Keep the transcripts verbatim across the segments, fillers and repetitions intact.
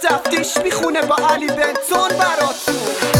تفتیش میخونه با علی بنتون براتون.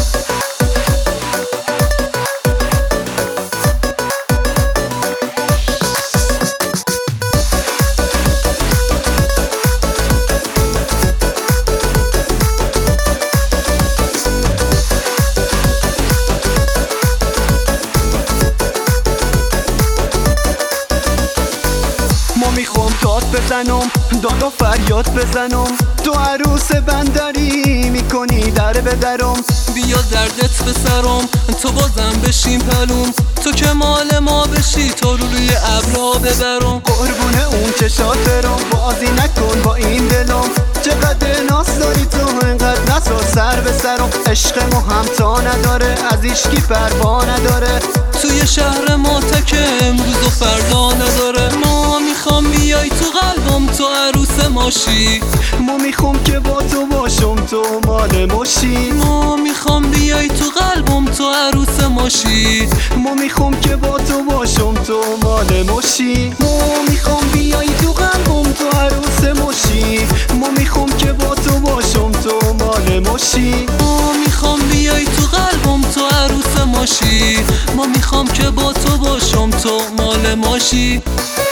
ما میخوام داد بزنم، داد و فریاد بزنم، تو عروس بندری میکنی در به درم. بیا دردت به سرم، تو بازم بشین پلوم، تو که مال ما بشی تا رو روی ابرا ببرم. قربونه اون چشات برم، بازی نکن با این دلم، چقدر ناز داری تو اینقدر نسا سر به سرم. عشق ما همتا نداره، از ایشکی پروا نداره، توی شهر ما تک امروز و فردا نداره. ما میخوام بیای تو قلبم، تو عروس ماشی. ما میخوام که با تو باشم، تو مال ماشی. ما میخوام بیای تو قلبم، تو عروس ماشی. ما میخوام که با تو باشم، تو مال ماشی. ما میخوام بیای تو قلبم، تو عروس ماشی. ما میخوام که با تو باشم، تو مال ماشی. ما میخوام بیای تو قلبم، تو عروس ماشی. ما میخوام که با تو باشم، تو مال ماشی.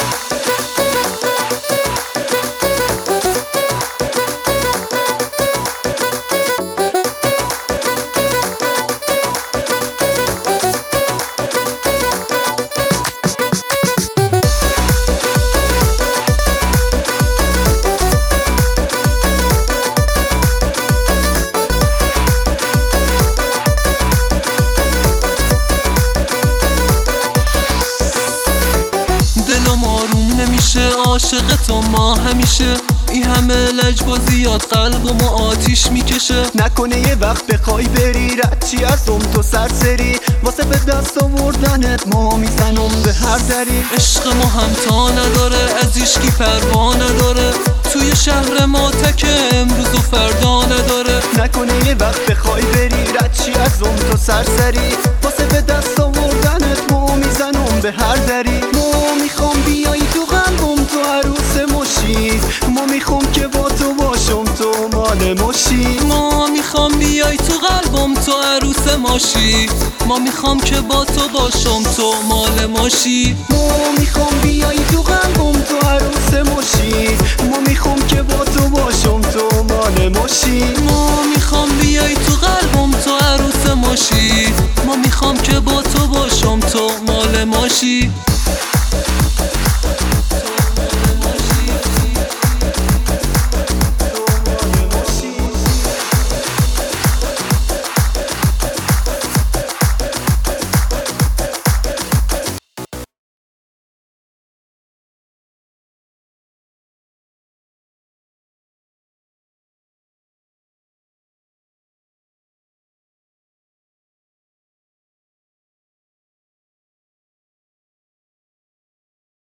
دلم آروم نمیشه، عاشق تو ما همیشه. این همه لجبازیات قلبم آتیش میکشه. نکنه یه وقت بخوای بری رد چی ازم تو سرسری، واسه به دست آوردنت ما میزنم به هر دری. عشق ما همتا نداره، از ایشکی پروا نداره، توی شهر ما تک امروز و فردا نداره. نکنه یه وقت بخوای بری رد چی ازم تو سرسری، واسه به دست آوردنت ما میزنم به هر دری. ما میخوام بیای تو قلبم، تو عروس ماشی. ما میخوام که با تو باشم، تو مال ماشی. ما میخوام بیای تو قلبم، تو عروس ماشی. ما میخوام که با تو باشم، تو مال ماشی. ما میخوام بیای تو قلبم، تو عروس ماشی. ما میخوام که با تو باشم، تو مال ماشی. ما میخوام بیای تو قلبم، تو عروس ماشی. ما میخوام که با تو باشم، تو مال ماشی.